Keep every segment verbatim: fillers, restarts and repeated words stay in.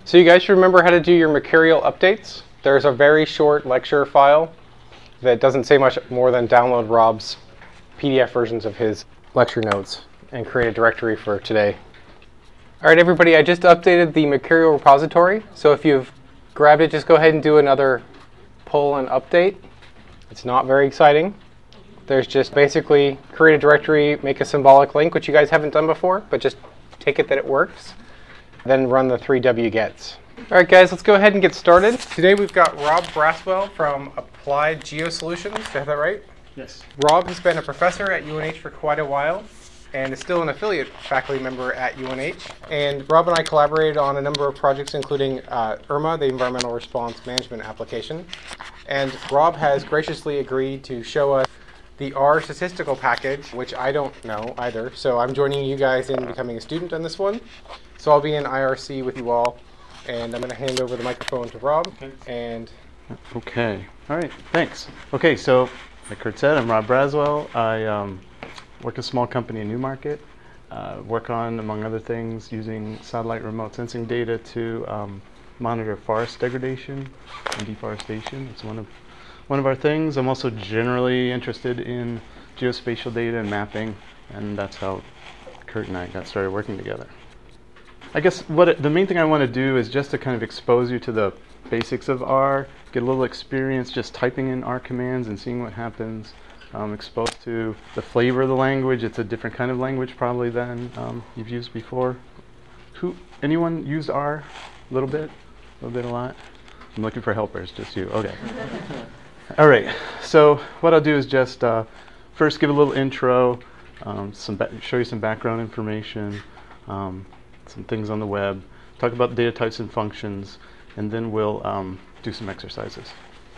So you guys should remember how to do your Mercurial updates. There's a very short lecture file that doesn't say much more than download Rob's P D F versions of his lecture notes and create a directory for today. All right, everybody, I just updated the Mercurial repository. So if you've grabbed it, just go ahead and do another pull and update. It's not very exciting. There's just basically create a directory, make a symbolic link, which you guys haven't done before, but just take it that it works. Then run the three wgets. All right, guys, let's go ahead and get started. Today we've got Rob Braswell from Applied Geosolutions. Did I have that right? Yes. Rob has been a professor at U N H for quite a while and is still an affiliate faculty member at U N H. And Rob and I collaborated on a number of projects, including uh, IRMA, the Environmental Response Management application. And Rob has graciously agreed to show us the R statistical package, which I don't know either. So I'm joining you guys in becoming a student on this one. So I'll be in I R C with you all, and I'm going to hand over the microphone to Rob. Okay. And Okay. All right. Thanks. Okay. So, like Kurt said, I'm Rob Braswell. I um, work at a small company in Newmarket. Uh, work on, among other things, using satellite remote sensing data to um, monitor forest degradation and deforestation. It's one of one of our things. I'm also generally interested in geospatial data and mapping, and that's how Kurt and I got started working together. I guess what it, the main thing I want to do is just to kind of expose you to the basics of R, get a little experience just typing in R commands and seeing what happens, um, exposed to the flavor of the language. It's a different kind of language probably than um, you've used before. Who, anyone used R a little bit? A little bit, a lot? I'm looking for helpers, just you. Okay. All right, so what I'll do is just uh, first give a little intro, um, some show you some background information, um, some things on the web, talk about data types and functions, and then we'll um, do some exercises.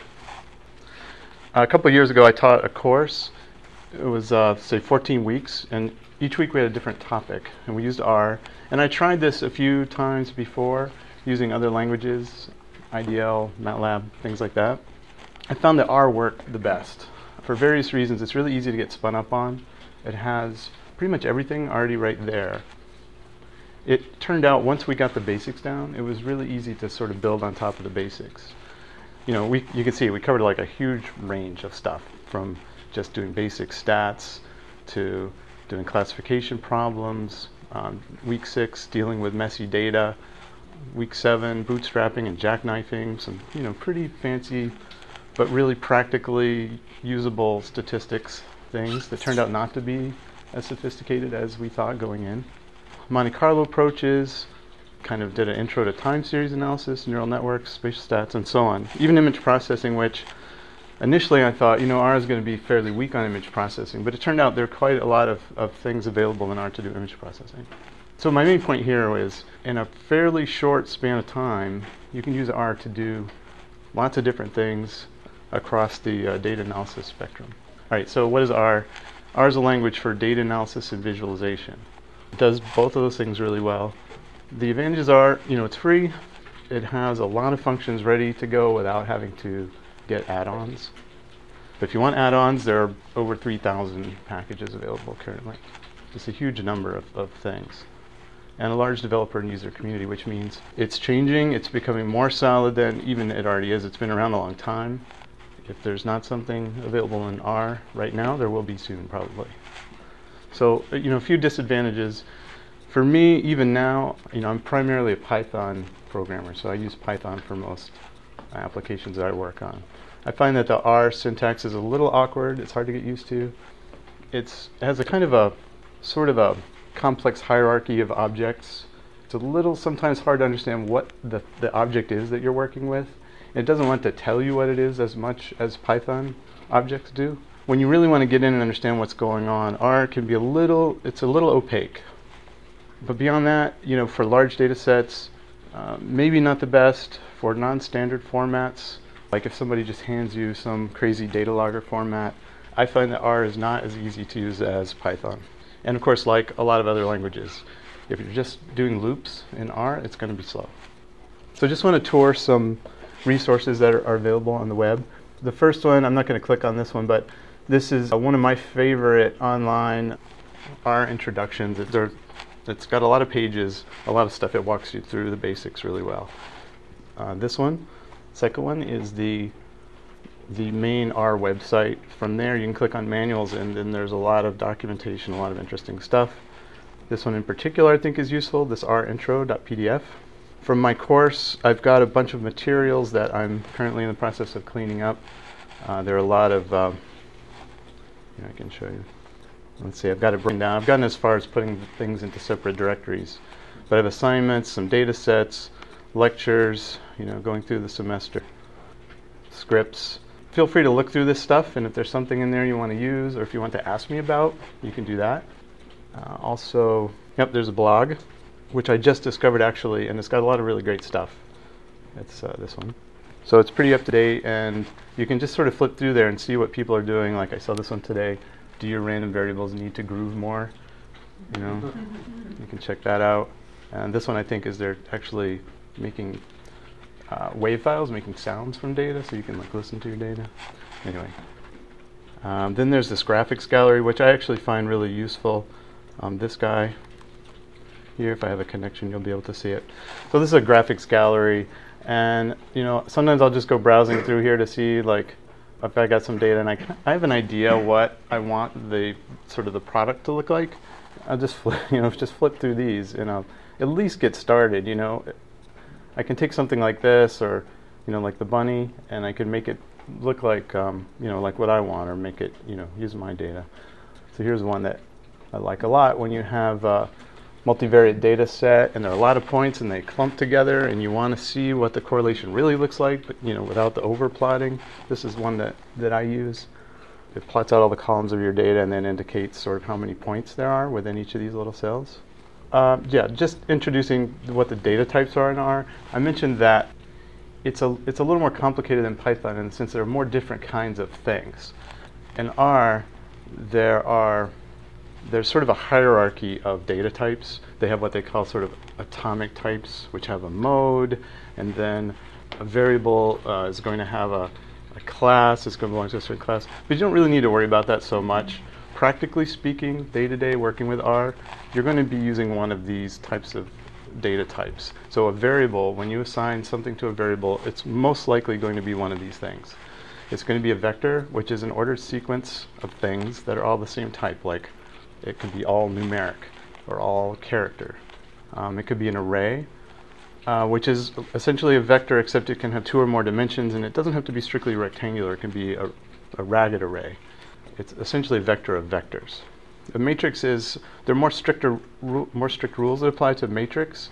Uh, a couple of years ago I taught a course. It was uh, say fourteen weeks, and each week we had a different topic, and we used R. And I tried this a few times before using other languages, I D L, MATLAB, things like that. I found that R worked the best. For various reasons, it's really easy to get spun up on. It has pretty much everything already right there. It turned out once we got the basics down, it was really easy to sort of build on top of the basics. You know, we, you can see we covered like a huge range of stuff, from just doing basic stats to doing classification problems. Um, week six, dealing with messy data. Week seven, bootstrapping and jackknifing, some you know pretty fancy but really practically usable statistics things that turned out not to be as sophisticated as we thought going in. Monte Carlo approaches, kind of did an intro to time series analysis, neural networks, spatial stats, and so on. Even image processing, which initially I thought, you know, R is going to be fairly weak on image processing, but it turned out there are quite a lot of, of things available in R to do image processing. So my main point here is, in a fairly short span of time, you can use R to do lots of different things across the uh, data analysis spectrum. All right, so what is R? R is a language for data analysis and visualization. It does both of those things really well. The advantages are, you know, it's free. It has a lot of functions ready to go without having to get add-ons. But if you want add-ons, there are over three thousand packages available currently. It's a huge number of, of things. And a large developer and user community, which means it's changing. It's becoming more solid than even it already is. It's been around a long time. If there's not something available in R right now, there will be soon, probably. So, you know, a few disadvantages. For me, even now, you know, I'm primarily a Python programmer, so I use Python for most applications that I work on. I find that the R syntax is a little awkward. It's hard to get used to. It's, it has a kind of a sort of a complex hierarchy of objects. It's a little sometimes hard to understand what the, the object is that you're working with. It doesn't want to tell you what it is as much as Python objects do. When you really want to get in and understand what's going on, R can be a little, it's a little opaque. But beyond that, you know, for large data sets, uh, maybe not the best. For non-standard formats, like if somebody just hands you some crazy data logger format, I find that R is not as easy to use as Python. And of course, like a lot of other languages, if you're just doing loops in R, it's going to be slow. So I just want to tour some resources that are, are available on the web. The first one, I'm not going to click on this one, but this is uh, one of my favorite online R introductions. There are It's got a lot of pages, a lot of stuff. It walks you through the basics really well. Uh, this one, second one, is the the main R website. From there, you can click on manuals, and then there's a lot of documentation, a lot of interesting stuff. This one in particular, I think, is useful. This R intro dot P D F. From my course, I've got a bunch of materials that I'm currently in the process of cleaning up. Uh, there are a lot of, um, yeah, I can show you. Let's see, I've got it broken down. I've gotten as far as putting things into separate directories. But I have assignments, some data sets, lectures, you know, going through the semester, scripts. Feel free to look through this stuff, and if there's something in there you want to use, or if you want to ask me about, you can do that. Uh, also, yep, there's a blog, which I just discovered actually, and it's got a lot of really great stuff. It's uh, this one. So it's pretty up to date, and you can just sort of flip through there and see what people are doing. Like I saw this one today. Do your random variables need to groove more? You know, you can check that out. And this one, I think, is they're actually making uh, wave files, making sounds from data, so you can like listen to your data. Anyway, um, then there's this graphics gallery, which I actually find really useful. Um, this guy here, if I have a connection, you'll be able to see it. So this is a graphics gallery, and you know, sometimes I'll just go browsing through here to see like if I got some data, and I I have an idea what I want the sort of the product to look like. I'll just flip, you know, just flip through these, and I'll at least get started. You know, I can take something like this, or you know, like the bunny, and I can make it look like um, you know, like what I want, or make it, you know, use my data. So here's one that I like a lot. When you have a multivariate data set and there are a lot of points and they clump together, and you want to see what the correlation really looks like, but you know, without the over plotting. This is one that that I use. It plots out all the columns of your data and then indicates sort of how many points there are within each of these little cells. Uh, yeah, just introducing what the data types are in R. I mentioned that it's a it's a little more complicated than Python in the sense there are more different kinds of things. In R, there are there's sort of a hierarchy of data types. They have what they call sort of atomic types, which have a mode, and then a variable uh, is going to have a, a class. It's going to belong to a certain class. But you don't really need to worry about that so much. Practically speaking, day-to-day working with R, you're going to be using one of these types of data types. So a variable, when you assign something to a variable, it's most likely going to be one of these things. It's going to be a vector, which is an ordered sequence of things that are all the same type, like it could be all numeric or all character. Um, it could be an array, uh, which is essentially a vector, except it can have two or more dimensions, and it doesn't have to be strictly rectangular. It can be a, a ragged array. It's essentially a vector of vectors. A matrix is, there are more stricter, more strict rules that apply to matrix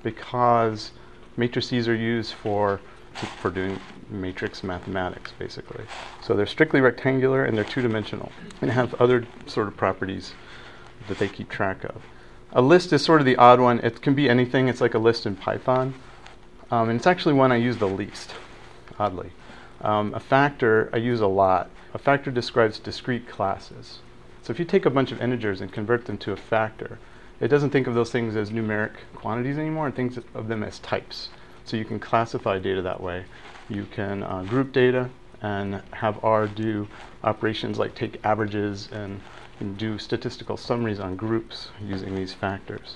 because matrices are used for for doing matrix mathematics, basically. So they're strictly rectangular and they're two-dimensional and have other sort of properties that they keep track of. A list is sort of the odd one. It can be anything. It's like a list in Python. Um, and it's actually one I use the least, oddly. Um, a factor I use a lot. A factor describes discrete classes. So if you take a bunch of integers and convert them to a factor, it doesn't think of those things as numeric quantities anymore. It thinks of them as types. So you can classify data that way. You can uh, group data and have R do operations like take averages and, and do statistical summaries on groups using these factors.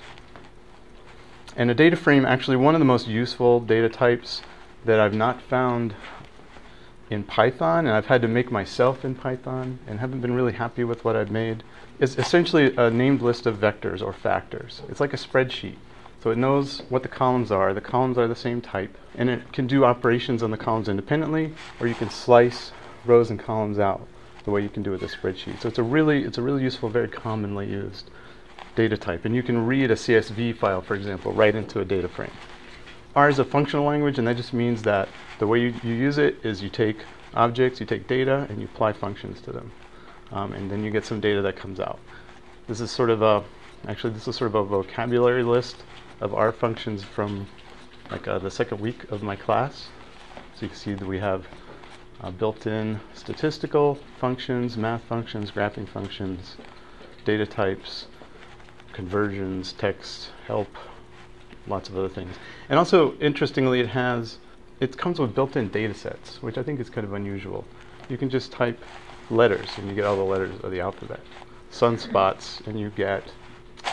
And a data frame, actually one of the most useful data types that I've not found in Python, and I've had to make myself in Python and haven't been really happy with what I've made, is essentially a named list of vectors or factors. It's like a spreadsheet. So it knows what the columns are. The columns are the same type. And it can do operations on the columns independently, or you can slice rows and columns out the way you can do with a spreadsheet. So it's a really, it's a really useful, very commonly used data type. And you can read a C S V file, for example, right into a data frame. R is a functional language, and that just means that the way you, you use it is you take objects, you take data, and you apply functions to them. Um, and then you get some data that comes out. This is sort of a, actually this is sort of a vocabulary list of R functions from like uh, the second week of my class. So you can see that we have uh, built-in statistical functions, math functions, graphing functions, data types, conversions, text, help, lots of other things. And also, interestingly, it has, it comes with built-in data sets, which I think is kind of unusual. You can just type letters and you get all the letters of the alphabet. Sunspots and you get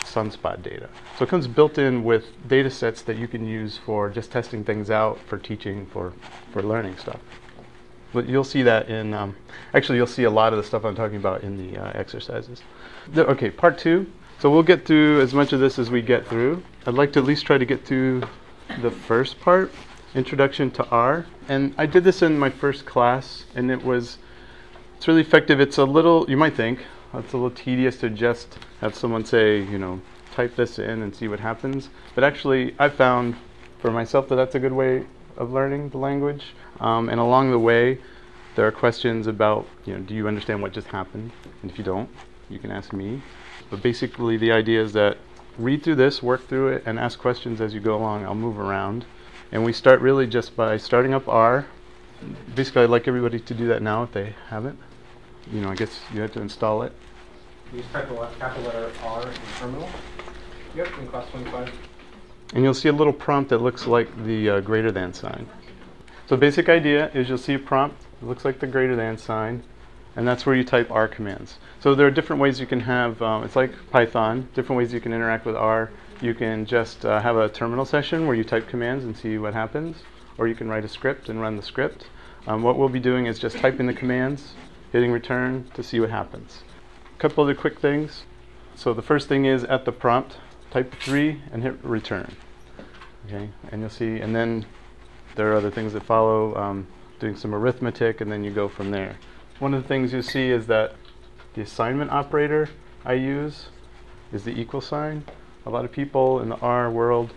sunspot data. So it comes built in with data sets that you can use for just testing things out, for teaching, for, for learning stuff. But you'll see that in, um, actually you'll see a lot of the stuff I'm talking about in the uh, exercises. The, okay, part two. So we'll get through as much of this as we get through. I'd like to at least try to get through the first part, Introduction to R. And I did this in my first class, and it was, it's really effective. It's a little, you might think, it's a little tedious to just have someone say, you know, type this in and see what happens. But actually, I found for myself that that's a good way of learning the language. Um, and along the way, there are questions about, you know, do you understand what just happened? And if you don't, you can ask me. But basically, the idea is that read through this, work through it, and ask questions as you go along. I'll move around. And we start really just by starting up R. Basically, I'd like everybody to do that now if they haven't. You know, I guess you have to install it. You just type the capital letter R in terminal. Yep, in class twenty-five. And you'll see a little prompt that looks like the uh, greater than sign. So the basic idea is you'll see a prompt that looks like the greater than sign, and that's where you type R commands. So there are different ways you can have, um, it's like Python, different ways you can interact with R. You can just uh, have a terminal session where you type commands and see what happens, or you can write a script and run the script. Um, what we'll be doing is just typing the commands, hitting return to see what happens. A couple other quick things. So the first thing is at the prompt, type three and hit return. Okay, and you'll see, and then there are other things that follow, um, doing some arithmetic, and then you go from there. One of the things you see is that the assignment operator I use is the equal sign. A lot of people in the R world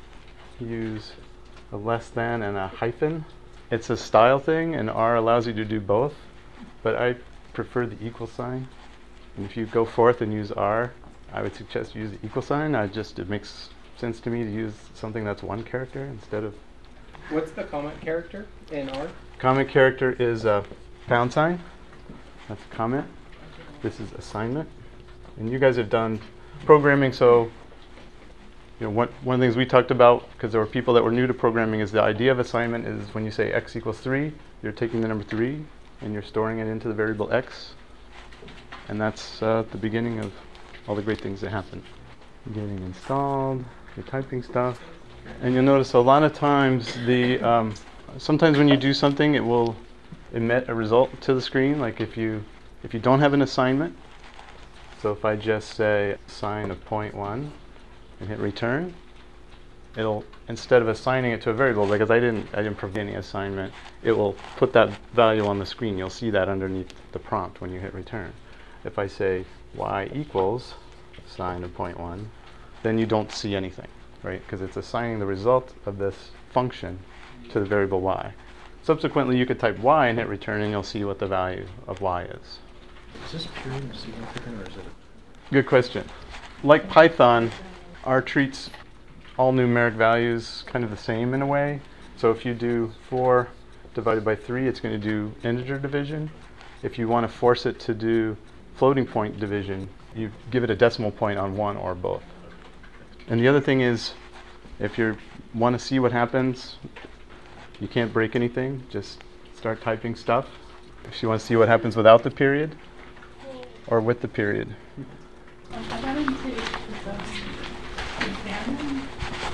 use a less than and a hyphen. It's a style thing, and R allows you to do both, but I prefer the equal sign. And if you go forth and use R, I would suggest you use the equal sign. I just, it makes sense to me to use something that's one character instead of... What's the comment character in R? Comment character is a pound sign. That's a comment. This is assignment. And you guys have done programming, so you know, one, one of the things we talked about, because there were people that were new to programming, is the idea of assignment is when you say x equals three, you're taking the number three and you're storing it into the variable x. And that's uh, the beginning of all the great things that happen. Getting installed, you're typing stuff. And you'll notice a lot of times, the um, sometimes when you do something, it will emit a result to the screen. Like if you, if you don't have an assignment, so if I just say assign of point one and hit return, it'll, instead of assigning it to a variable, because I didn't, I didn't provide any assignment, it will put that value on the screen. You'll see that underneath the prompt when you hit return. If I say y equals sine of point one, then you don't see anything, right? Because it's assigning the result of this function to the variable y. Subsequently, you could type y and hit return, and you'll see what the value of y is. Is this period significant, or is it? Good question. Like Python, R treats all numeric values kind of the same in a way. So if you do four divided by three, it's going to do integer division. If you want to force it to do floating point division, you give it a decimal point on one or both. And the other thing is, if you want to see what happens, you can't break anything, just start typing stuff. If you want to see what happens without the period, or with the period. I got into examine.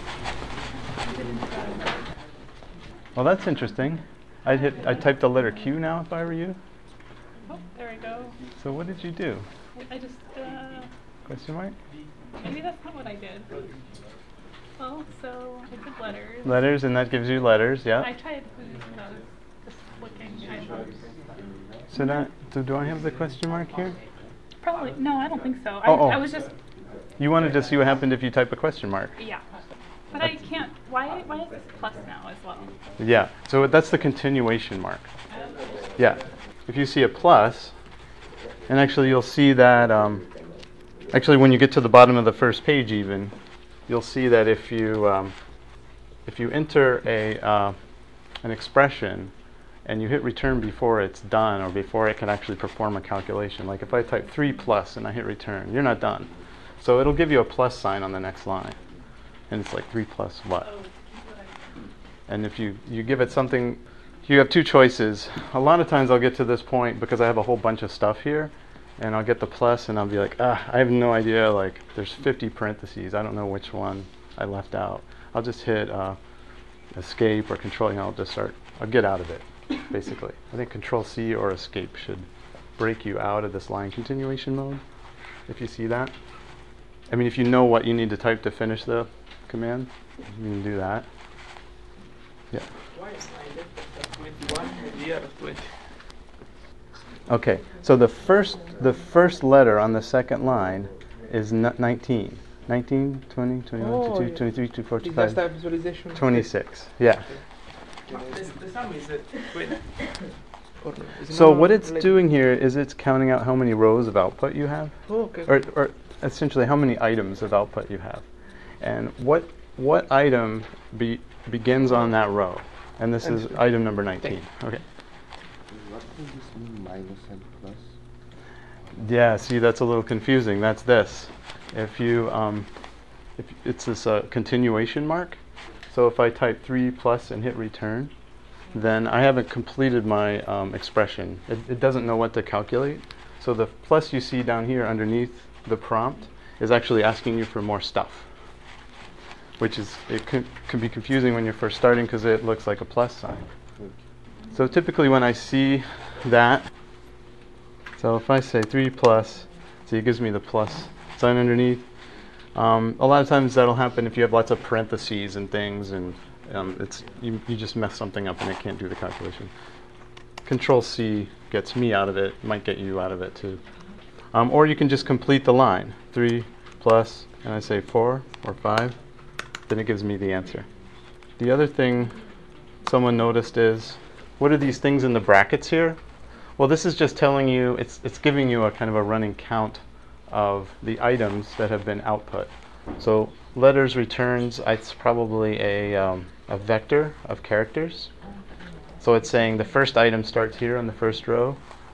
Well, that's interesting. I'd hit, I'd type the letter Q now if I were you. Oh, there we go. So what did you do? I just, uh, Question mark? maybe that's not what I did. Well, so I did letters. Letters, and that gives you letters, yeah. I tried, you know, just looking. I thought, So that, so do I have the question mark here? probably, no, I don't think so. I, Oh, oh. I was just, You wanted to see what happened if you type a question mark. yeah. But I can't, why, why is this plus now as well? Yeah, so that's the continuation mark. Yeah, if you see a plus, and actually you'll see that, um, actually when you get to the bottom of the first page even, you'll see that if you, um, if you enter a, uh, an expression and you hit return before it's done or before it can actually perform a calculation, like if I type three plus and I hit return, you're not done. So it'll give you a plus sign on the next line. And it's like three plus what? And if you, you give it something, you have two choices. A lot of times I'll get to this point because I have a whole bunch of stuff here, and I'll get the plus, and I'll be like, ah, I have no idea. Like, there's fifty parentheses. I don't know which one I left out. I'll just hit uh, escape or control, and I'll just start. I'll get out of it, basically. I think control C or escape should break you out of this line continuation mode, if you see that. I mean, if you know what you need to type to finish the command, you can do that. Yeah. Why is my twenty-one and the year of twenty? Okay, so the first the first letter on the second line is n nineteen. nineteen, twenty, twenty-one, Oh, twenty-two, yeah. twenty-three, twenty-four, Is that twenty-five, style visualization? twenty-six. Yeah. The, the sum is uh, twenty. Or no? Is it So not what it's like- doing here is it's counting out how many rows of output you have, Oh, okay. or, or essentially how many items of output you have, and what what item be, begins on that row. And this is item number nineteen. Okay. What does this mean, minus and plus? Yeah, see, that's a little confusing. That's this. If you, um, if it's this uh, continuation mark. So if I type three plus and hit return, then I haven't completed my um, expression. It, it doesn't know what to calculate. So the plus you see down here underneath the prompt is actually asking you for more stuff, which is, it can, can be confusing when you're first starting because it looks like a plus sign. So typically when I see that, so if I say three plus, see it gives me the plus sign underneath. Um, a lot of times that'll happen if you have lots of parentheses and things, and um, it's you, you just mess something up and it can't do the calculation. Control C gets me out of it, might get you out of it too. Um, or you can just complete the line, three plus, and I say four or five, then it gives me the answer. The other thing someone noticed is, what are these things in the brackets here? Well, this is just telling you, it's, it's giving you a kind of a running count of the items that have been output. So letters returns, it's probably a, um, a vector of characters. So it's saying the first item starts here on the first row,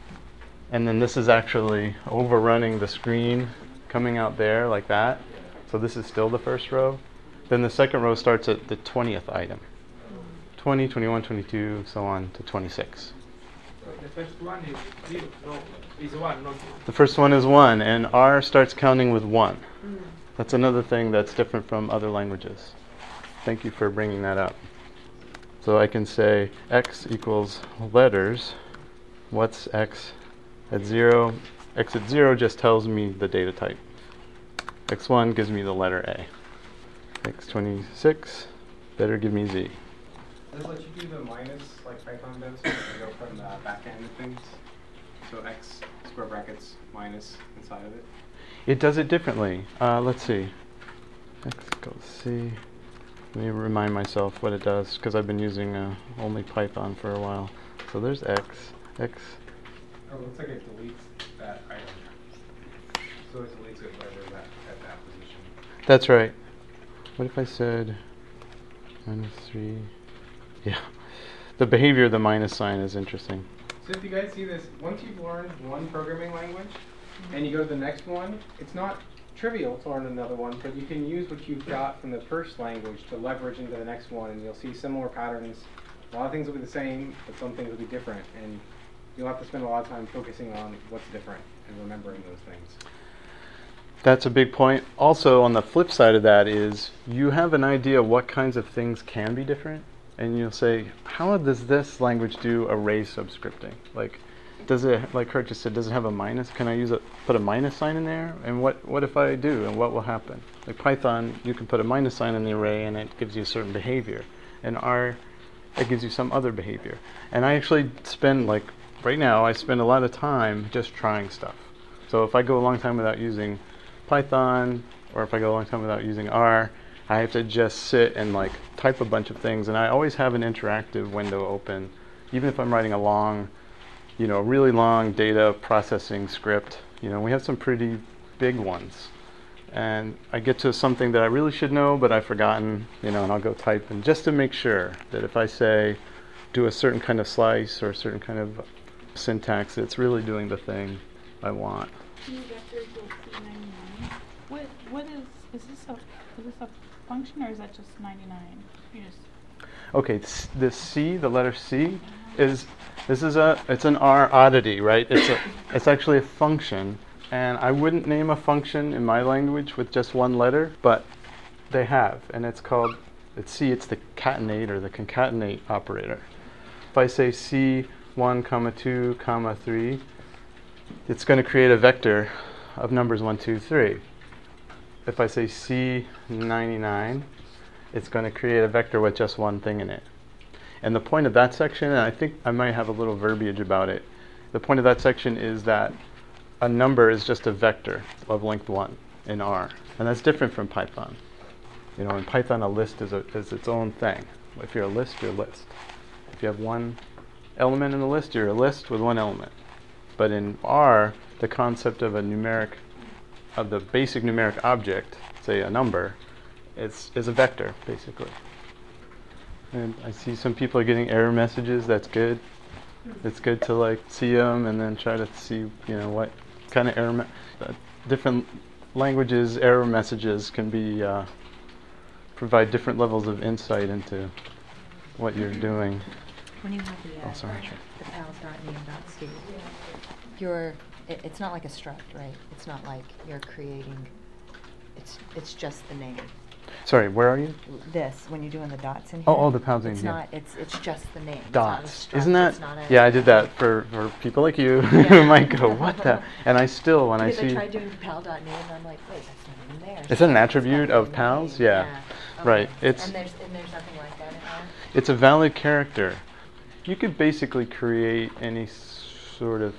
and then this is actually overrunning the screen, coming out there like that. So this is still the first row. Then the second row starts at the twentieth item. twenty, twenty-one, twenty-two, so on to twenty-six. The first one is zero, no, is one, not zero. The first one is one, and R starts counting with one. That's another thing that's different from other languages. Thank you for bringing that up. So I can say x equals letters. What's x at zero? X at zero just tells me the data type. x one gives me the letter A. x twenty-six better give me Z. Does it let you do the minus like Python does? To go from the back end of things? So x square brackets minus inside of it? It does it differently. Uh, let's see. X equals C. Let me remind myself what it does, because I've been using uh, only Python for a while. So there's X. X. Oh, it looks like it deletes that item. So it deletes it wherever that at that position. That's right. What if I said minus three? Yeah. The behavior of the minus sign is interesting. So if you guys see this, once you've learned one programming language and you go to the next one, it's not trivial to learn another one, but you can use what you've got from the first language to leverage into the next one, and you'll see similar patterns. A lot of things will be the same, but some things will be different, and you'll have to spend a lot of time focusing on what's different and remembering those things. That's a big point. Also, on the flip side of that is you have an idea what kinds of things can be different, and you'll say, how does this language do array subscripting? Like, does it, like Kurt just said, does it have a minus? Can I use a, put a minus sign in there? And what, what if I do, and what will happen? Like Python, you can put a minus sign in the array and it gives you a certain behavior. And R, it gives you some other behavior. And I actually spend, like, right now, I spend a lot of time just trying stuff. So if I go a long time without using Python, or if I go a long time without using R, I have to just sit and like type a bunch of things, and I always have an interactive window open, even if I'm writing a long, you know, really long data processing script. You know, we have some pretty big ones, and I get to something that I really should know, but I've forgotten, you know, and I'll go type, and just to make sure that if I say do a certain kind of slice or a certain kind of syntax, it's really doing the thing I want. What what is is this a is this a function, or is that just ninety-nine? You just Okay, s- the C, the letter C, is This is a, it's an R oddity, right? It's a, it's actually a function, and I wouldn't name a function in my language with just one letter, but they have, and it's called, it's C, it's the catenate or the concatenate operator. If I say C one comma two comma three, it's going to create a vector of numbers one, two, three. If I say C ninety-nine, it's going to create a vector with just one thing in it. And the point of that section, and I think I might have a little verbiage about it, the point of that section is that a number is just a vector of length one in R. And that's different from Python. You know, in Python, a list is, a, is its own thing. If you're a list, you're a list. If you have one element in the list, you're a list with one element. But in R, the concept of a numeric, of the basic numeric object, say a number, is, is a vector, basically. And I see some people are getting error messages. That's good. It's good to like see them and then try to see, you know, what kind of error. Me uh, different languages, error messages can be uh, provide different levels of insight into what you're doing. When you have the, uh, Oh, sorry. the pals.name.stu, you're, it, it's not like a struct, right? It's not like you're creating, it's it's just the name. Sorry, where are you? This, when you're doing the dots in here. Oh, oh, the pals in It's here. not, it's it's just the name. Dots. It's not a struct, Isn't that? it's not a- Yeah, I did that for, for people like you who Yeah. might go, what the? And I still, when Because I I see. tried doing pal.name and I'm like, wait, that's not even there. Is that an It's attribute not of even pals? name. Yeah. Okay. Right. It's. And there's, and there's nothing like that in R? It's a valid character. You could basically create any sort of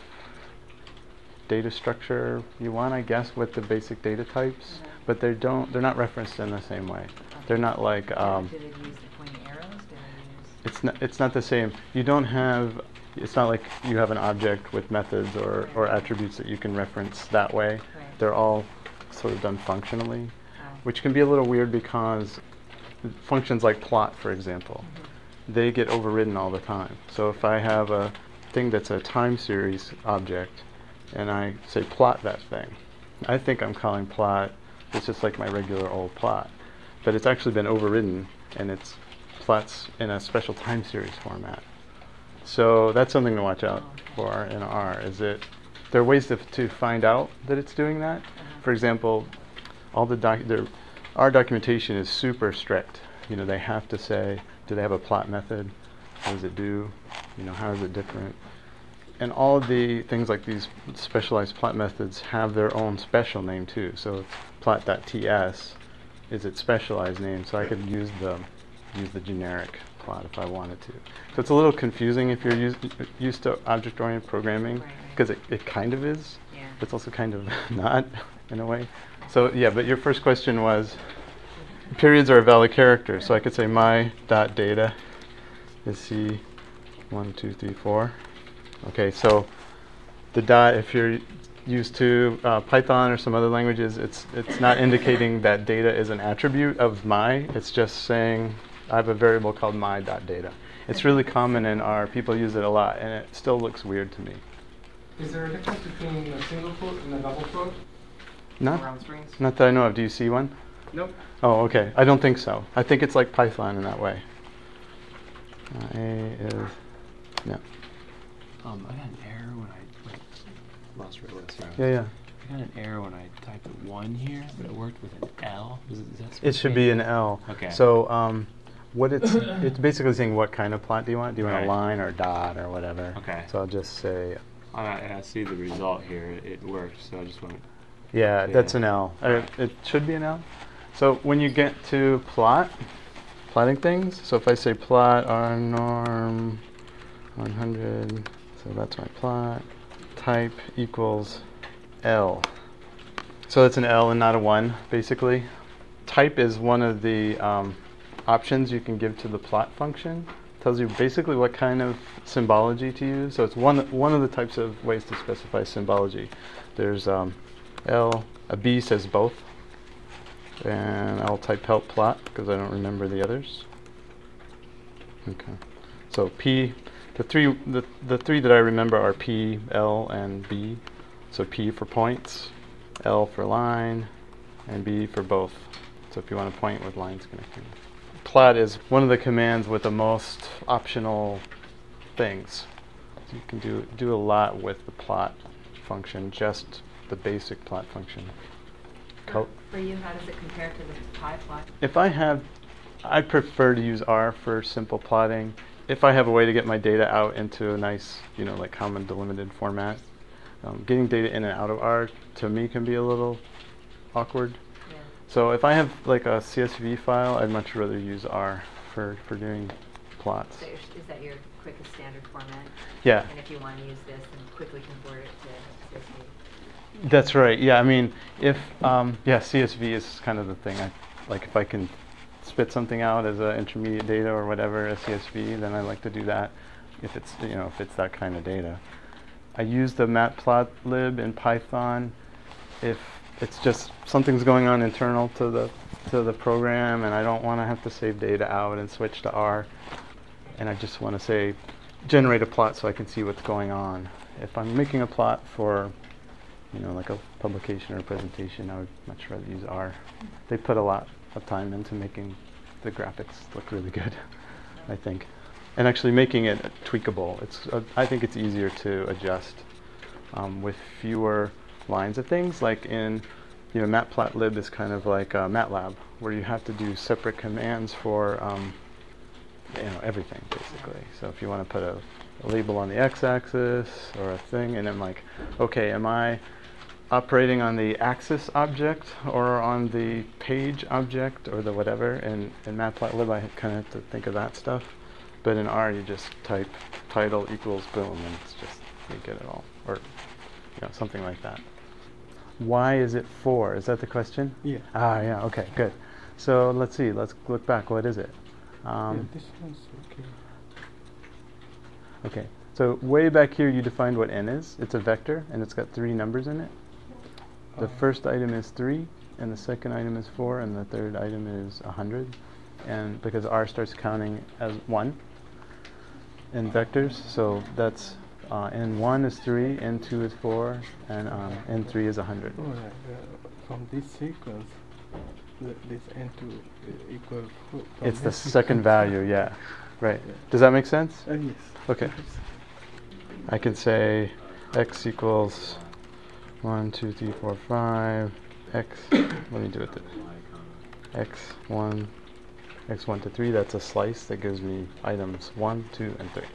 data structure you want, I guess, with the basic data types, Mhm. but they don't. They're not referenced in the same way. They're not like. Um, Did it use the pointing arrows? Did it use? it's not. It's not the same. You don't have. It's not like you have an object with methods or, or attributes that you can reference that way. Right. They're all sort of done functionally, Oh. which can be a little weird because functions like plot, for example, Mhm. they get overridden all the time. So if I have a thing that's a time series object and I say plot that thing, I think I'm calling plot, it's just like my regular old plot. But it's actually been overridden and it's plots in a special time series format. So that's something to watch out for in R, is it there are ways to, to find out that it's doing that. Uh-huh. For example, all the doc their, our documentation is super strict. You know, they have to say, do they have a plot method? What does it do? You know, how is it different? And all of the things like these specialized plot methods have their own special name too. So plot.ts is its specialized name, so I could use the use the generic plot if I wanted to. So it's a little confusing if you're used, used to object-oriented programming, Right, right. because it, it kind of is, Yeah. but it's also kind of not in a way. So yeah, but your first question was, periods are a valid character, so I could say my dot data is C one, two, three, four. Okay, so the dot, if you're used to uh, Python or some other languages, it's it's not indicating that data is an attribute of my. It's just saying I have a variable called my dot data. It's really common in R. People use it a lot, and it still looks weird to me. Is there a difference between a single quote and a double quote Not around strings? not that I know of. Do you see one? Nope. Oh, okay. I don't think so. I think it's like Python in that way. Uh, A is no. Um, I got an error when I wait, lost where it was. Sorry. Yeah, yeah. I got an error when I typed a one here, but it worked with an L. Is, is that It supposed should to be an L. Okay. So um, what it's it's basically saying what kind of plot do you want? Do you want Right. a line or a dot or whatever? Okay. So I'll just say I, I see the result here. It worked, so I just want. yeah, that's Yeah. an L. Uh, it should be an L. So when you get to plot, plotting things. So if I say plot R norm one hundred, so that's my plot. Type equals L. So that's an L and not a one, basically. Type is one of the um, options you can give to the plot function. Tells you basically what kind of symbology to use. So it's one one of the types of ways to specify symbology. There's um, L, a B says both, and I'll type help plot because I don't remember the others. Okay, so P, the three the the three that I remember are P, L, and B. So P for points, L for line, and B for both. So if you want to point with lines connecting. Plot is one of the commands with the most optional things. So you can do, do a lot with the plot function, just the basic plot function. Col- For you, how does it compare to the pie plot? If I have, I prefer to use R for simple plotting. If I have a way to get my data out into a nice, you know, like common delimited format, um, getting data in and out of R to me can be a little awkward. Yeah. So if I have like a C S V file, I'd much rather use R for, for doing plots. So your- is that your quickest standard format? Yeah. And if you want to use this, then quickly convert it to C S V? That's right. Yeah, I mean, if um, yeah, C S V is kind of the thing. I, like if I can spit something out as a intermediate data or whatever, a C S V, then I like to do that. If it's you know if it's that kind of data, I use the matplotlib in Python. If it's just something's going on internal to the to the program, and I don't want to have to save data out and switch to R, and I just want to say generate a plot so I can see what's going on. If I'm making a plot for you know, like a publication or a presentation, I would much rather use R. They put a lot of time into making the graphics look really good, I think. And actually making it tweakable. It's, uh, I think it's easier to adjust um, with fewer lines of things. Like in, you know, matplotlib is kind of like uh, MATLAB, where you have to do separate commands for, um, you know, everything, basically. So if you want to put a, a label on the x-axis or a thing, and I'm like, okay, am I operating on the axis object or on the page object or the whatever? And in matplotlib I kind of have to think of that stuff, but in R you just type title equals boom, and it's just you get it all, or you know, something like that. Why is it four? Is that the question? Yeah. Ah, yeah. Okay, good. So let's see. Let's look back. What is it? Um, yeah, this one's okay. Okay. So way back here, you defined what n is. It's a vector, and it's got three numbers in it. The Uh, first item is three, and the second item is four, and the third item is one hundred. And because R starts counting as one in vectors, so that's uh, n one is three, n two is four, and um, n three is one hundred. All right. Uh, from this sequence, th this n two uh, equal four. From It's the this second sequence- value, yeah. Right. Yeah. Does that make sense? Uh, yes. Okay. I can say x equals one, two, three, four, five, x, let me do it, x one, x one to three, that's a slice that gives me items one, two, and three.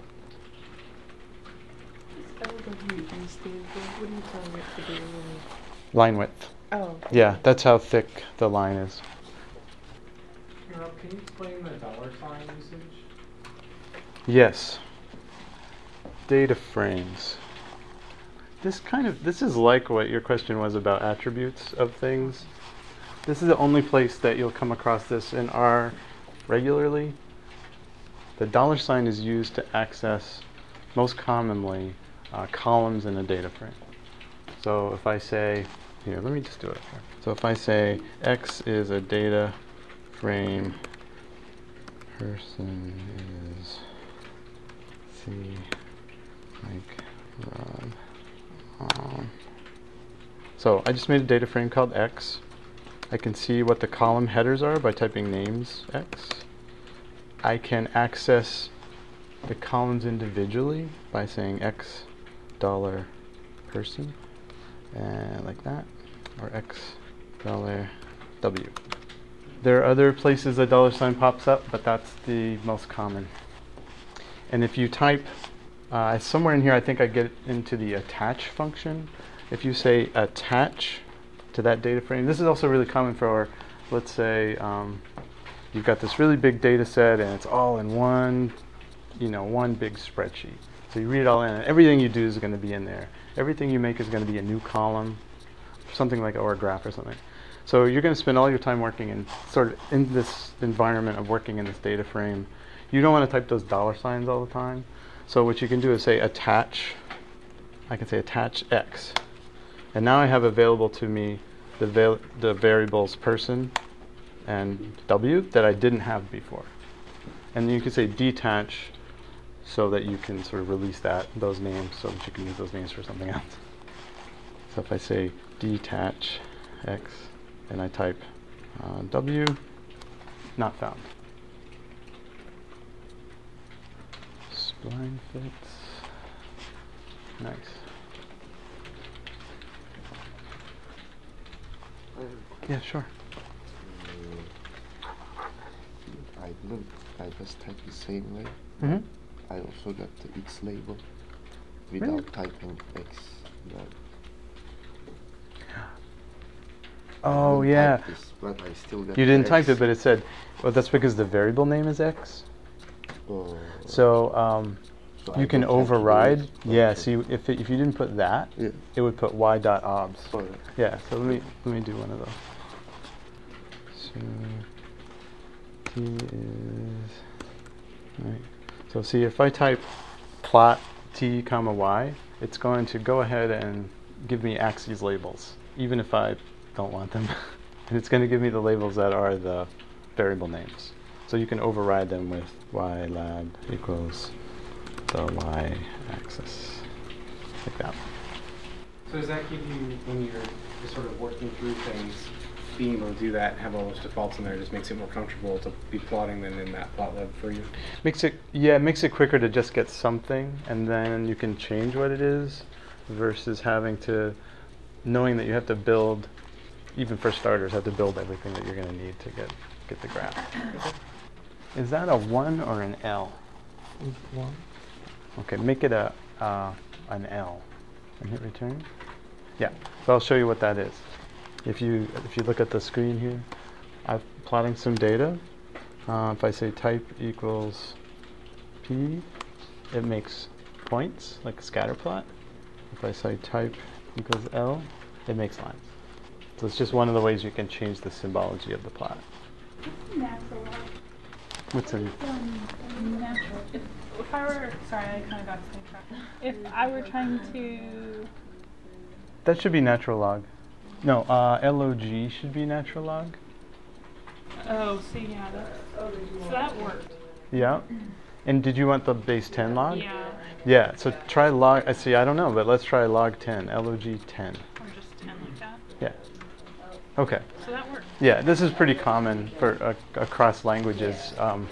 L W E stands for, what are you telling it to do? Line width. Oh. Yeah, that's how thick the line is. Rob, can you explain the dollar sign usage? Yes. Data frames. This kind of, this is like what your question was about attributes of things. This is the only place that you'll come across this in R regularly. The dollar sign is used to access, most commonly, uh, columns in a data frame. So if I say, here, let me just do it here. So if I say X is a data frame, person is C, Mike, Rob. Um, so I just made a data frame called X. I can see what the column headers are by typing names X. I can access the columns individually by saying X dollar person, and like that, or X dollar W. There are other places a dollar sign pops up, but that's the most common. And if you type Uh, somewhere in here, I think I get into the attach function. If you say attach to that data frame, this is also really common for, let's say, um, you've got this really big data set and it's all in one, you know, one big spreadsheet. So you read it all in, and everything you do is going to be in there. Everything you make is going to be a new column, something like or a graph or something. So you're going to spend all your time working in sort of in this environment of working in this data frame. You don't want to type those dollar signs all the time. So what you can do is say attach, I can say attach X. And now I have available to me the, va the variables person and W that I didn't have before. And you can say detach so that you can sort of release that, those names, so that you can use those names for something else. So if I say detach X and I type uh, W, not found. Spline fits. Nice. Yeah, sure. I didn't, I just typed the same way. Mm-hmm. I also got the X label without Really? typing X. But Oh, I didn't yeah. type this, but I still got You the didn't type X. it, but it said, well, that's because the variable name is X. Oh, So um, so I you can don't have to do override. it? Yeah. Okay. See, if it, if you didn't put that, Yeah. it would put y dot obs. Alright. Yeah. So let me let me do one of those. So t is right. So see, if I type plot t comma y, it's going to go ahead and give me axes labels, even if I don't want them. And it's going to give me the labels that are the variable names. So you can override them with y lab equals the y axis, like that. So does that give you, when you're just sort of working through things, being able to do that and have all those defaults in there just makes it more comfortable to be plotting them in that plot lab for you? Makes it, yeah, it makes it quicker to just get something, and then you can change what it is, versus having to, knowing that you have to build, even for starters, have to build everything that you're going to need to get get the graph. Is that a one or an L? One. Okay, make it a uh, an L, and hit return. Yeah, so I'll show you what that is. If you if you look at the screen here, I'm plotting some data. Uh, if I say type equals P, it makes points, like a scatter plot. If I say type equals L, it makes lines. So it's just one of the ways you can change the symbology of the plot. Natural log. What's in? Um, natural. If, if I were, sorry, I kind of got sidetracked. If I were trying to, That should be natural log. No, uh, log should be natural log. oh, see, yeah, that's, so that worked. Yeah. And did you want the base ten log? Yeah, Yeah, so try log, I see, I don't know, but let's try log ten, log ten. or just ten like that. Yeah. Okay. So that worked. Yeah, this is pretty common for uh, across languages. Um,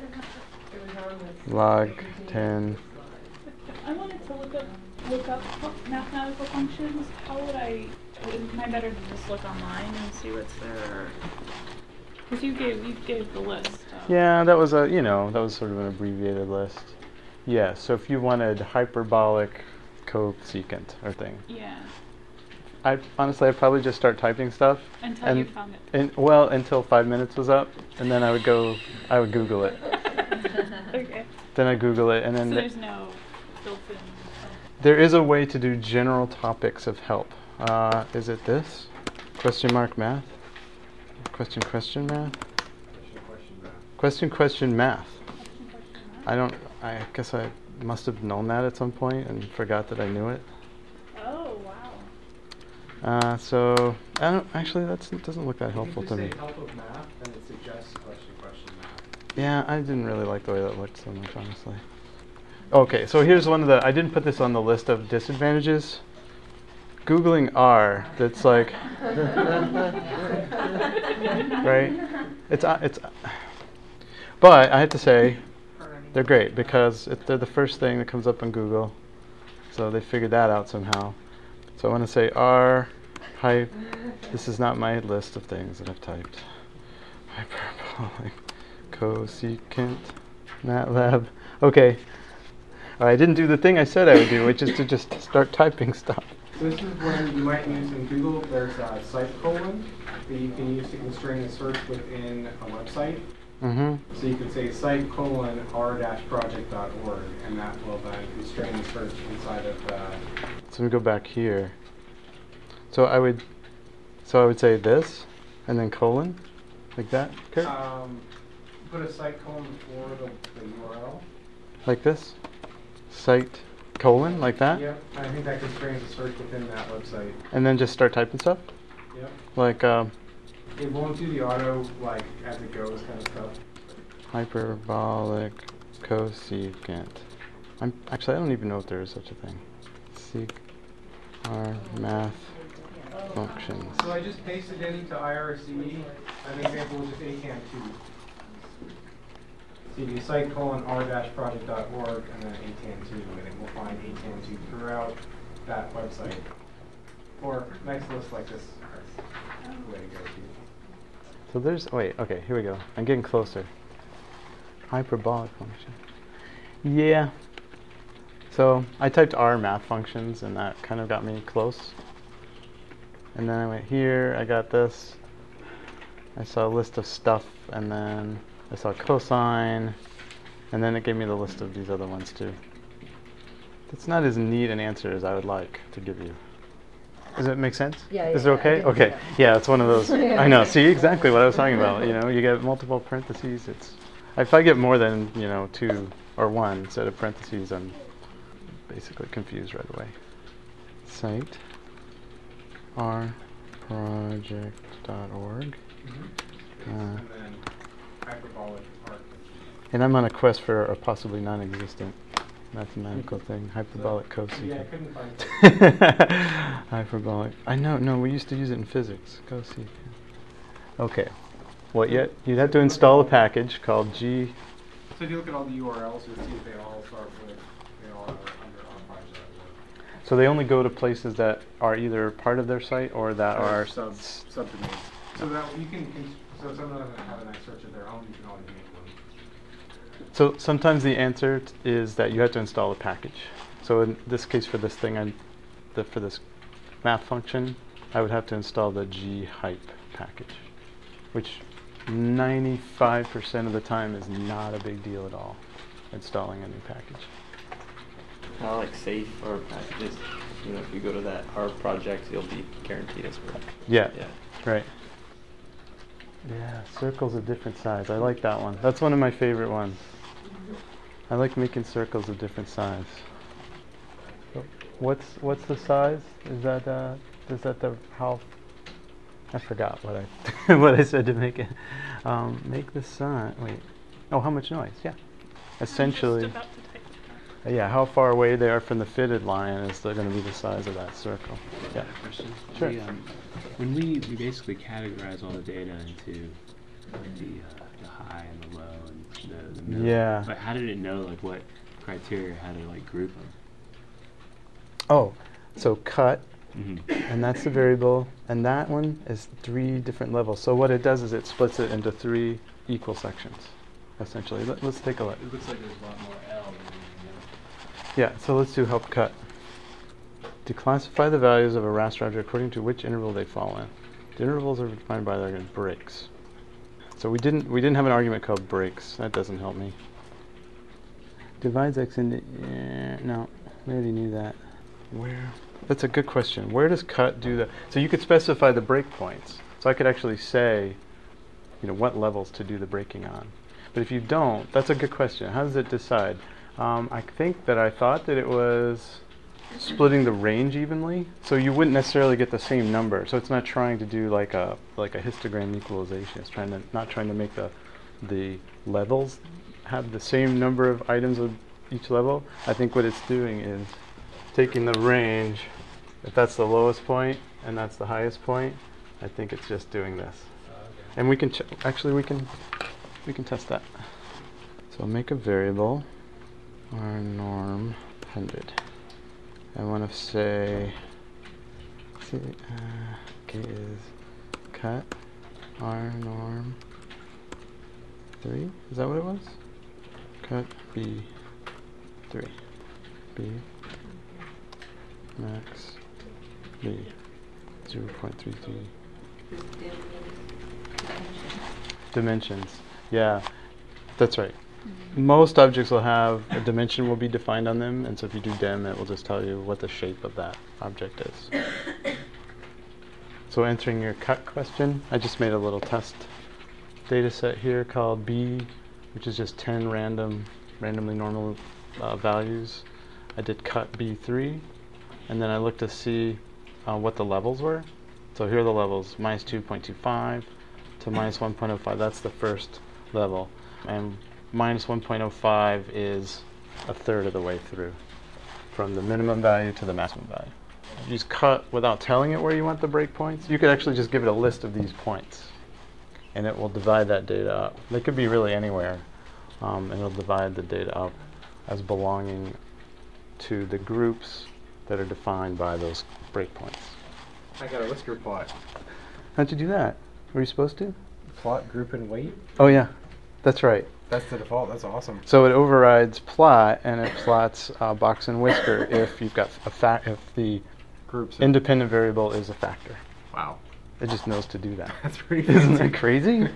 log ten. If I wanted to look up look up fu- mathematical functions, how would I? Am I better to just look online and see what's there? Because you gave you gave the list. Of Yeah, that was a, you know, that was sort of an abbreviated list. Yeah, so if you wanted hyperbolic cosecant or thing, Yeah. I honestly I'd probably just start typing stuff. Until and, you found it. And well, until five minutes was up, and then I would go, I would Google it. Okay. Then I Google it, and then So the- there's no built-in. there is a way to do general topics of help. Uh, is it this? Question mark math? Question question math? Question question math. I don't, I guess I must have known that at some point and forgot that I knew it. Oh wow. Uh, so, I don't, actually that's, it doesn't look that helpful to me. If you say help with math, then it suggests question, question, math. Yeah, I didn't really like the way that looked so much, honestly. Okay, so here's one of the, I didn't put this on the list of disadvantages. Googling R, that's like, right? It's, uh, it's, but I have to say, they're great because it, they're the first thing that comes up on Google. So they figured that out somehow. So I want to say R, hype, this is not my list of things that I've typed. Hyperbolic, cosecant, MATLAB. Okay. I didn't do the thing I said I would do, which is to just start typing stuff. This is when you might use in Google, there's a site colon that you can use to constrain the search within a website. Mm-hmm. So you could say site colon r dash project dot org, and that will then constrain the search inside of the. So we go back here. So I would, so I would say this, and then colon, like that. Okay. Um, put a site colon before the, the U R L. Like this. Site colon, like that. Yep, I think that constrains the search within that website. And then just start typing stuff. Yep. Like um, It won't do the auto like as it goes kind of stuff. hyperbolic cosecant. I'm actually I don't even know if there is such a thing. Sec R math functions. So I just pasted into I R C. An example was just A C A M two. So you do site colon r dash project dot org and then A T N two, and it will find A T N two throughout that website. Or nice list like this. That's the way to go to. So there's, wait, okay, here we go. I'm getting closer. Hyperbolic function. Yeah. So I typed R math functions, and that kind of got me close. And then I went here, I got this. I saw a list of stuff, and then I saw cosine, and then it gave me the list of these other ones too. It's not as neat an answer as I would like to give you. Does it make sense? Yeah, Is yeah, it yeah, I okay? did Okay. that. Yeah, it's one of those. Yeah. I know. See exactly what I was talking about. You know, you get multiple parentheses. It's if I get more than you know two or one instead of parentheses, I'm basically confused right away. Site r project dot org. Mm-hmm. Uh, And then hyperbolic arc. and I'm on a quest for a possibly non-existent mathematical thing, hyperbolic cosecant. Yeah, I couldn't find it. Hyperbolic. I know, no, we used to use it in physics. Cosecant. Okay. What yet? You'd have to install a package called G. So if you look at all the U R Ls, you'll see they all start with, they all are under r project dot org. So they only go to places that are either part of their site or that are sub subdomains. So that you can, can so some of them have a nice search of their own. You can always make one. So sometimes the answer t- is that you have to install a package. So in this case, for this thing, I, the, for this math function, I would have to install the ghype package, which ninety-five percent of the time is not a big deal at all, installing a new package. Kind of like safe or packages. You know, if you go to that R project, you'll be guaranteed it's work. Yeah, Yeah. right. Yeah, circles of different size. I like that one. That's one of my favorite ones. I like making circles of different size. So what's what's the size? Is that uh, is that the how? I forgot what I what I said to make it. Um, make the size. Wait. Oh, how much noise? Yeah. Essentially. I'm just about to type that. Uh, yeah, how far away they are from the fitted line is going to be the size of that circle. Yeah. Question? Sure. The, um, when we, we basically categorize all the data into like the uh, the high and the low and the, the middle. Yeah. But how did it know like what criteria how to like group them? Oh, so cut. Mm-hmm. And that's the variable, and that one is three different levels. So what it does is it splits it into three equal sections, essentially. Let, let's take a look. It looks like there's a lot more L than Yeah, so let's do help cut. To classify the values of a raster object according to which interval they fall in. The intervals are defined by their breaks. So we didn't we didn't have an argument called breaks. That doesn't help me. Divides x into yeah, no, we already knew that. Where? That's a good question. Where does cut do that? So you could specify the breakpoints. So I could actually say, you know, what levels to do the breaking on. But if you don't, that's a good question. How does it decide? Um, I think that I thought that it was splitting the range evenly, so you wouldn't necessarily get the same number. So it's not trying to do like a like a histogram equalization. It's trying to not trying to make the the levels have the same number of items of each level. I think what it's doing is taking the range. If that's the lowest point and that's the highest point, I think it's just doing this. And we can ch actually we can we can test that. So make a variable r norm appended. I want to say see, uh, okay is cut r norm three. Is that what it was? Cut b three b max b zero point three three. Dimensions. Yeah, that's right. Most objects will have a dimension will be defined on them, and so if you do dim, it will just tell you what the shape of that object is. So answering your cut question, I just made a little test data set here called B, which is just ten random, randomly normal uh, values. I did cut B three, and then I looked to see uh, what the levels were. So here are the levels, minus two point two five to minus one point zero five. That's the first level. And minus one point zero five is a third of the way through, from the minimum value to the maximum value. You just cut without telling it where you want the breakpoints. You could actually just give it a list of these points, and it will divide that data up. They could be really anywhere. Um, and it'll divide the data up as belonging to the groups that are defined by those breakpoints. I got a whisker plot. How'd you do that? Were you supposed to? Plot, group, and weight. Oh yeah, that's right. That's the default. That's awesome. So it overrides plot and it plots uh, box and whisker if you've got a fa if the Groups. independent variable is a factor. Wow. It just knows to do that. That's pretty. Isn't fancy. that crazy?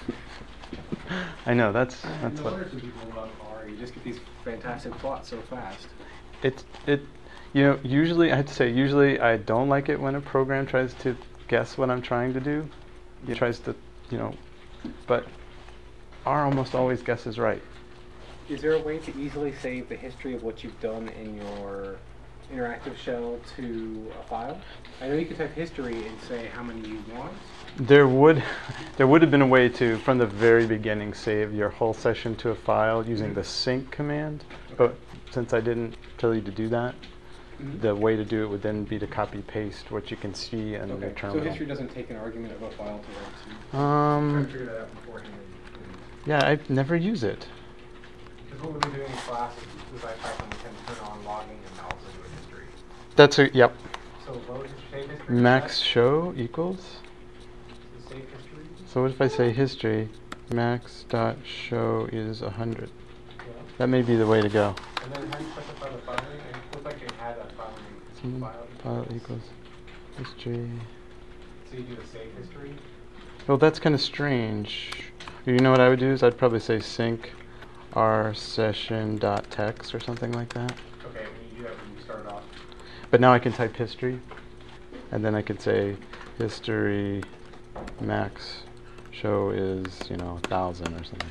I know that's that's no what wonder some people love R. You just get these fantastic plots so fast. it it. You know, usually I have to say, usually I don't like it when a program tries to guess what I'm trying to do. It tries to, you know, but R almost always guesses right. Is there a way to easily save the history of what you've done in your interactive shell to a file? I know you could type history and say how many you want. There would, there would have been a way to, from the very beginning, save your whole session to a file using the sync command. But since I didn't tell you to do that, mm-hmm. the way to do it would then be to copy paste what you can see in Okay. the terminal. So history doesn't take an argument of a file to write to. Um, I'm trying to figure that out beforehand. yeah, I never use it. Because what we've been doing in class is, is I Python we can turn on logging and also do a history. That's a, yep. So load history, save history. Max show equals. So save history. So what if I say history, max dot show is one hundred? Yeah. That may be the way to go. And then how do you specify the file name? And it looks like they had a file name. Hmm, File File equals. equals history. So you do a save history. Well, that's kind of strange. You know what I would do is I'd probably say sync r session dot text or something like that. Okay, when you do that when you start off. But now I can type history, and then I could say history max show is, you know, one thousand or something.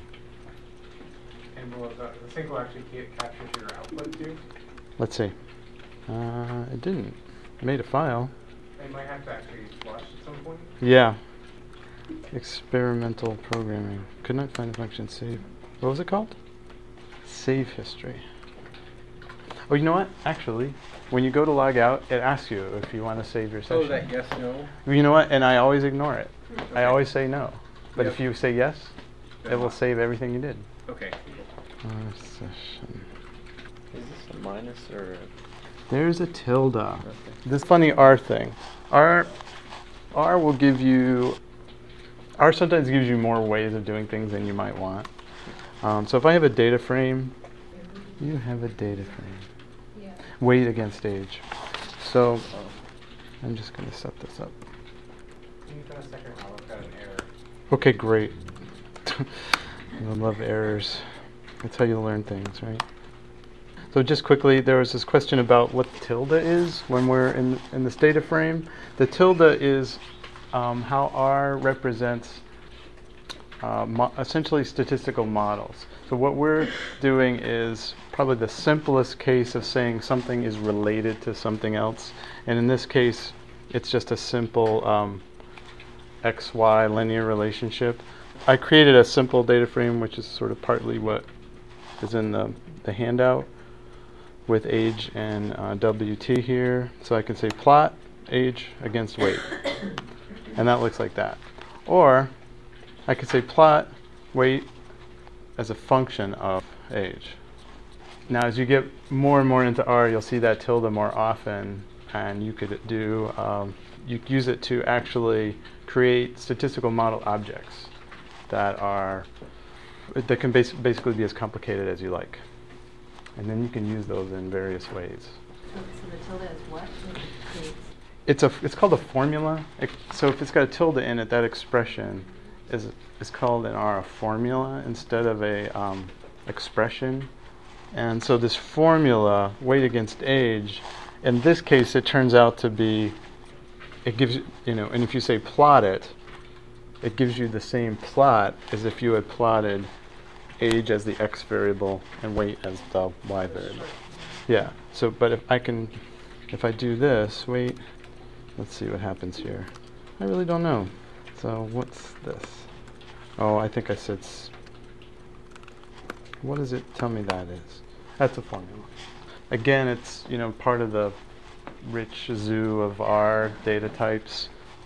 And will the, the sync will actually ca- capture your output too? Let's see. Uh, it didn't. It made a file. It might have to actually flush at some point. Yeah. Experimental programming. Could not find a function save. What was it called? Save history. Oh, you know what? Actually, when you go to log out, it asks you if you want to save your session. Oh, that yes, no? You know what? And I always ignore it. Okay. I always say no. But Yep. if you say yes, it will save everything you did. Okay. R session. Is this a minus or? There's a tilde. This funny R thing. R, R will give you, R sometimes gives you more ways of doing things than you might want. Um, so if I have a data frame, you have a data frame. Yeah. Weight against age. So I'm just going to set this up. Can you spend a second while I've got an error? Okay, great. I love errors. That's how you learn things, right? So just quickly, there was this question about what tilde is when we're in, in this data frame. The tilde is um, how R represents uh, mo essentially statistical models. So what we're doing is probably the simplest case of saying something is related to something else. And in this case, it's just a simple um, X Y linear relationship. I created a simple data frame, which is sort of partly what is in the, the handout, with age and uh, W T here. So I can say plot age against weight. And that looks like that. Or I could say plot weight as a function of age. Now as you get more and more into R, you'll see that tilde more often, and you could do, um, you use it to actually create statistical model objects that are, that can bas basically be as complicated as you like. And then you can use those in various ways. So, so the tilde is what? It creates- It's a, it's called a formula. It, so if it's got a tilde in it, that expression is is called in R a formula instead of a um, expression. And so this formula, weight against age, in this case it turns out to be, it gives you, you know, and if you say plot it, it gives you the same plot as if you had plotted age as the X variable and weight as the Y variable. Yeah, so, but if I can, if I do this, wait, let's see what happens here. I really don't know. So what's this? Oh, I think I said, s what does it tell me that is? That's a formula. Again, it's, you know, part of the rich zoo of R data types.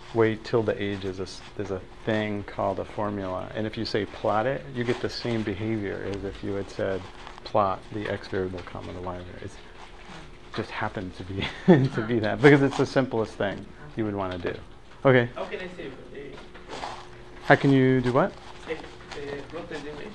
wait till the age is a, s- is a thing called a formula. And if you say plot it, you get the same behavior as if you had said plot the x variable comma the y variable. It just happens to be to be that because it's the simplest thing you would want to do. Okay. How can I save the How can you do what? save the rotate image?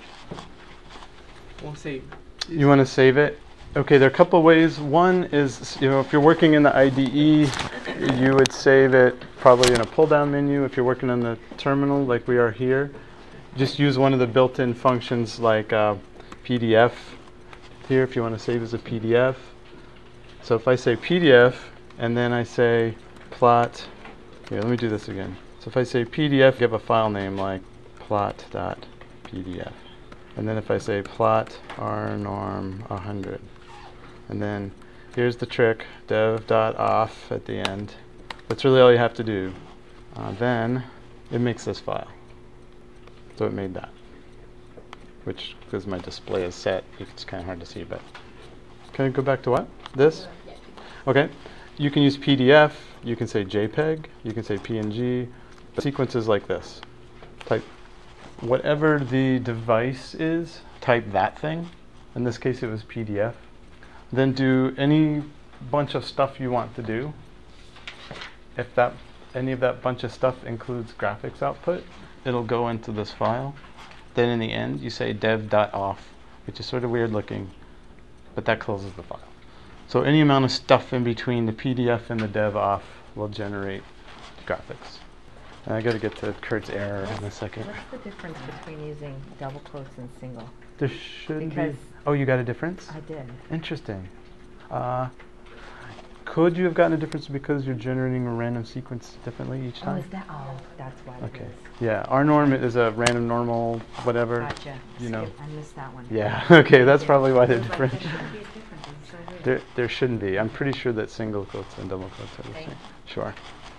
Won't save. You want to save it? Okay, there are a couple of ways. One is, you know, if you're working in the I D E, you would save it probably in a pull-down menu. If you're working on the terminal like we are here, just use one of the built-in functions like uh, P D F here if you want to save as a P D F. So if I say P D F and then I say plot, here, let me do this again. So if I say P D F, you have a file name like plot.pdf. And then if I say plot rnorm one hundred, and then here's the trick, dev.off at the end. That's really all you have to do. Uh, then it makes this file. So it made that, which, because my display is set, it's kind of hard to see, but can I go back to what? This? Okay. You can use P D F, you can say JPEG, you can say P N G, but sequences like this. Type whatever the device is, type that thing. In this case, it was P D F. Then do any bunch of stuff you want to do. If that any of that bunch of stuff includes graphics output, it'll go into this file. Then in the end, you say dev.off, which is sort of weird looking, but that closes the file. So any amount of stuff in between the P D F and the dev off will generate graphics. And I got to get to Kurt's error in a second. What's the difference between using double quotes and single? There should Because be. Oh, you got a difference? I did. Interesting. Uh, could you have gotten a difference because you're generating a random sequence differently each Oh, time? is that? Oh, that's why it Okay. is. Yeah, rnorm is a random normal whatever. Gotcha. You know. Skip, I missed that one. Yeah. Okay, that's probably why they're I was like, different. there should be a difference. It's so weird. There, there shouldn't be. I'm pretty sure that single quotes and double quotes are the Thank same. Sure.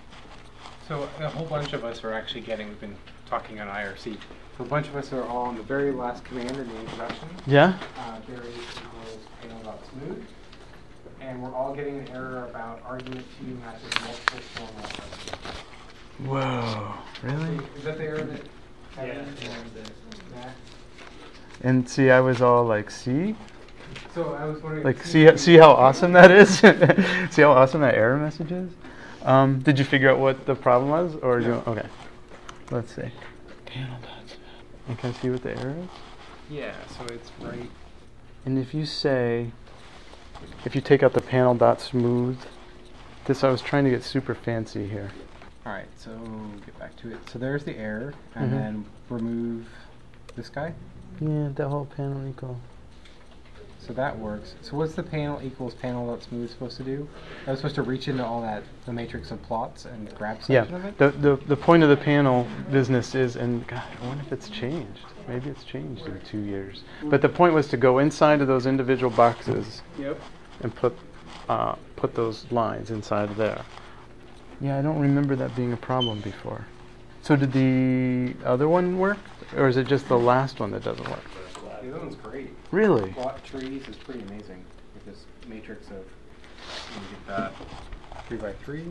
So a whole bunch of us are actually getting, we've been talking on I R C, so a bunch of us are all on the very last command in the introduction. Yeah? Uh, Barry equals panel.smooth. And we're all getting an error about argument two matches multiple formal arguments. Whoa. Really? Is that the error that Yeah. Kevin and Matt? And see, I was all like, see? So I was wondering. Like, see, see how awesome that is? See how awesome that error message is? Um, did you figure out what the problem was? Or No. you, okay. Let's see. Panel dots. And can I see what the error is? Yeah, so it's right. And if you say, if you take out the panel dot smooth, this, I was trying to get super fancy here. All right, so get back to it. So there's the error, and Mhm. then remove this guy. Yeah, that whole panel equal. So that works. So what's the panel equals panel.smooth supposed to do? That was supposed to reach into all that, the matrix of plots and grab Yeah, section of it? the, the, the point of the panel business is, and God, I wonder if it's changed. Maybe it's changed in two years. But the point was to go inside of those individual boxes Yep. and put uh, put those lines inside of there. Yeah, I don't remember that being a problem before. So did the other one work? Or is it just the last one that doesn't work? The other one's great. Really? Plot trees is pretty amazing with this matrix of, you get that three by three.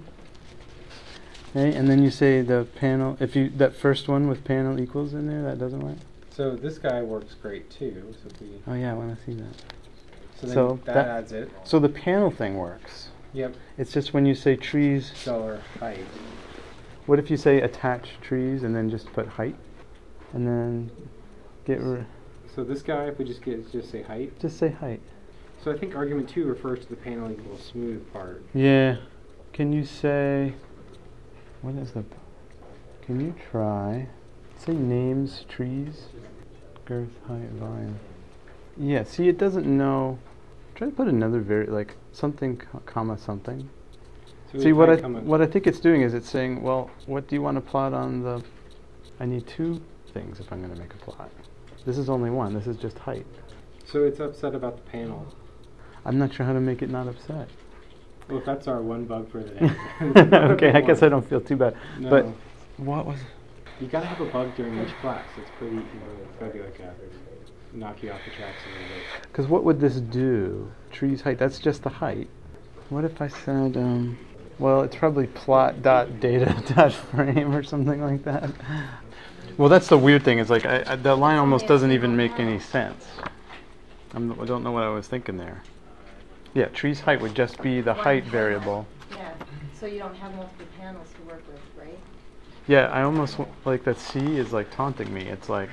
Okay, and then you say the panel, if you, that first one with panel equals in there, that doesn't work? So this guy works great too. So if we, Oh yeah, I want to see that. so then So that, that- adds it. So the panel thing works. Yep. It's just when you say trees, Stellar height. what if you say attach trees and then just put height? And then get rid, So this guy, if we just get just say height. just say height. So I think argument two refers to the panel equals smooth part. Yeah. Can you say, what is the, can you try, say names trees, girth, height, volume. Yeah, see it doesn't know, try to put another vari, like something, co- comma something. So See we what I, might come up- what I think it's doing is it's saying, well, what do you want to plot on the, I need two things if I'm going to make a plot. This is only one, this is just height. So it's upset about the panel. I'm not sure how to make it not upset. Well, if that's our one bug for the day. Okay, I guess I don't feel too bad. No. But what was, You gotta have a bug during each class. It's pretty, you know, it's gotta be like a knock you off the tracks a little bit. because what would this do? Trees height, that's just the height. What if I said, um, Well, it's probably plot dot data dot frame or something like that. Well, that's the weird thing. Is like I, I, that line almost doesn't even make any sense. I'm, I don't know what I was thinking there. Yeah, tree's height would just be the height variable. Yeah, so you don't have multiple panels to work with, right? Yeah, I almost w- like that C is like taunting me. It's like,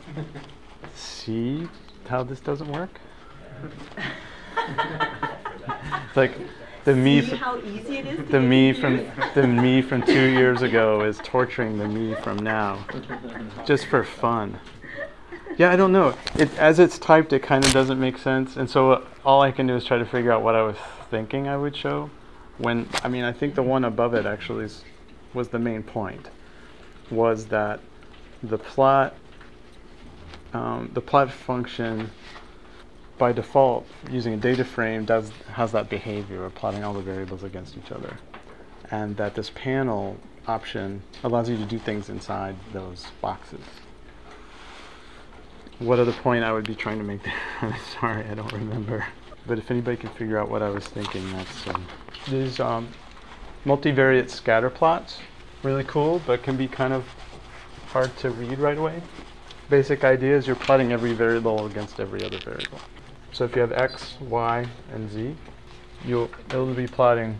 see how this doesn't work? It's like the me, See fr- how easy it is to the get me from confused? the me from two years ago is torturing the me from now, just for fun. Yeah, I don't know. It as it's typed, it kind of doesn't make sense, and so uh, all I can do is try to figure out what I was thinking I would show. When I mean, I think the one above it actually is, was the main point. Was that the plot, um, the plot function, by default, using a data frame, does has that behavior of plotting all the variables against each other, and that this panel option allows you to do things inside those boxes. What other point I would be trying to make there? I'm sorry, I don't remember. But if anybody can figure out what I was thinking, that's um, these um, multivariate scatter plots. Really cool, but can be kind of hard to read right away. Basic idea is you're plotting every variable against every other variable. So if you have x, y, and z, you'll it'll be plotting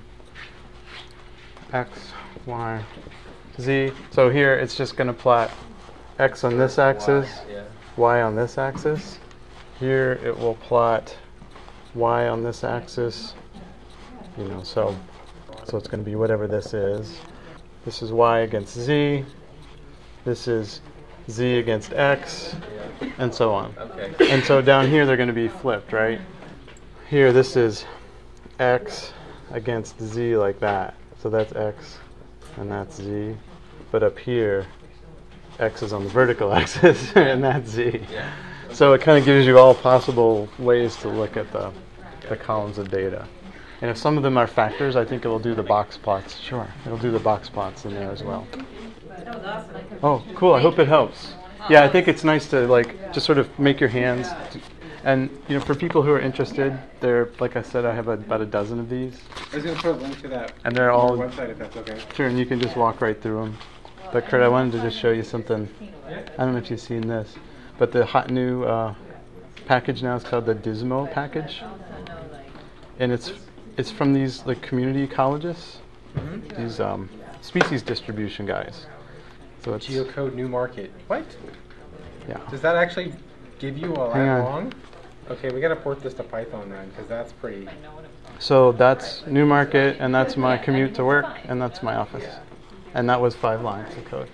x, y, z. So here it's just going to plot x on this axis, y on this axis. Here it will plot y on this axis. You know, so so it's going to be whatever this is. This is y against z. This is z against x, and so on. Okay. And so down here they're going to be flipped, right? Here this is x against z like that. So that's x and that's z. But up here, x is on the vertical axis and that's z. Yeah. So it kind of gives you all possible ways to look at the, the columns of data. And if some of them are factors, I think it will do the box plots. Sure, it'll do the box plots in there as well. Oh, cool. I hope it helps. Yeah, I think it's nice to like just sort of make your hands. To, and you know, for people who are interested, there, like I said, I have a, about a dozen of these. I was going to put a link to that And they're all on our website if that's okay. Sure, and you can just walk right through them. But Kurt, I wanted to just show you something. I don't know if you've seen this, but the hot new uh, package now is called the Dismo package, and it's it's from these like community ecologists, mm-hmm. these um, species distribution guys. So it's Geocode New Market. What? Yeah. Does that actually give you a Hang lat on. long? Okay, we got to port this to Python then, because that's pretty. So that's New Market, and that's my commute to work, and that's my office, and that was five lines of code.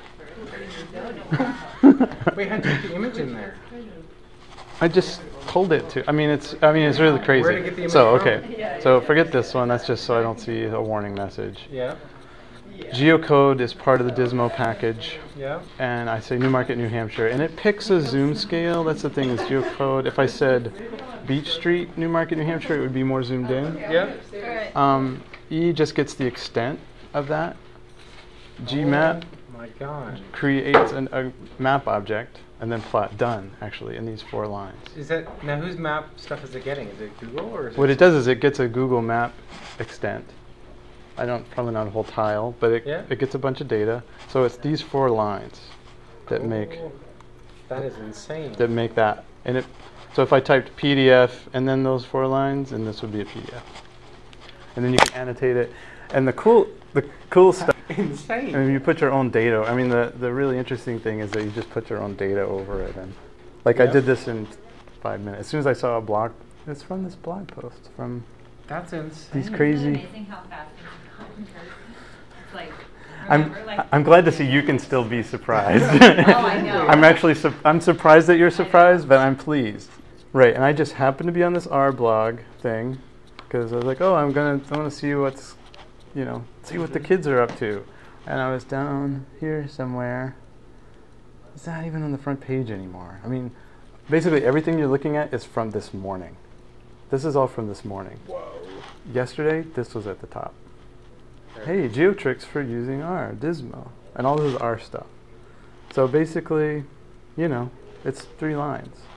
Wait, how'd you get the image in there? I just told it to. I mean, it's. I mean, it's really crazy. Where to get the image so from? okay. So forget this one. That's just so I don't see a warning message. Yeah. Geocode is part of the Dismo package, Yeah. and I say New Market, New Hampshire, and it picks a zoom scale. That's the thing is Geocode. If I said Beach Street, New Market, New Hampshire, it would be more zoomed in. Yeah. Um, E just gets the extent of that. Gmap Oh my God. creates an, a map object, and then plot done, actually, in these four lines. Is that now whose map stuff is it getting? Is it Google or is What it? it does is it gets a Google Map extent. I don't, probably not a whole tile, but it, Yeah. it gets a bunch of data. So it's these four lines that make Oh, that is insane. that make that. And it, so if I typed P D F and then those four lines, and this would be a P D F. And then you can annotate it. And the cool, the cool stuff. Insane. I mean, you put your own data. I mean, the the really interesting thing is that you just put your own data over it. And like I Yeah. did this in five minutes. As soon as I saw a blog, it's from this blog post from That's insane. these crazy. Amazing how fast things come in person. It's like, I'm remember, like, I'm glad to see you can still be surprised. Oh, I know. I'm actually su- I'm surprised that you're surprised, but I'm pleased. Right, and I just happened to be on this R blog thing because I was like, oh, I'm gonna I want to see what's, you know, see what the kids are up to, and I was down here somewhere. It's not even on the front page anymore. I mean, basically everything you're looking at is from this morning. This is all from this morning. Whoa. Yesterday, this was at the top. Hey, geotricks for using R, Dismo, and all this is R stuff. So basically, you know, it's three lines.